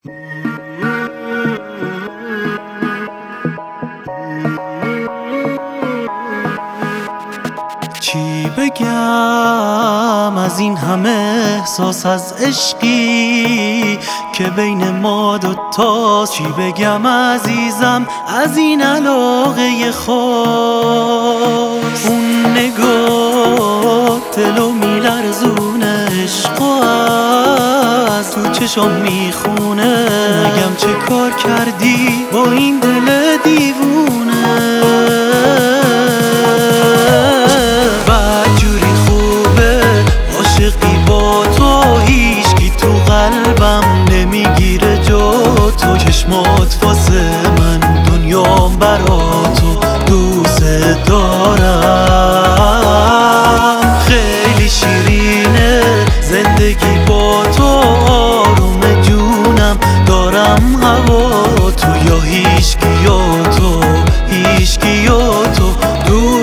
چی بگم از این همه احساس از عشقی که بین ما دوتاست؟ چی بگم عزیزم از این علاقه خاص؟ اون نگاه دلو میلرزونه، عشقو از تو چشم میخونه. نگم چه کار کردی با این دل دیوونه؟ چشمات واسه من دنیام برا تو، دوست دارم. خیلی شیرینه زندگی با تو، آروم جونم دارم هوا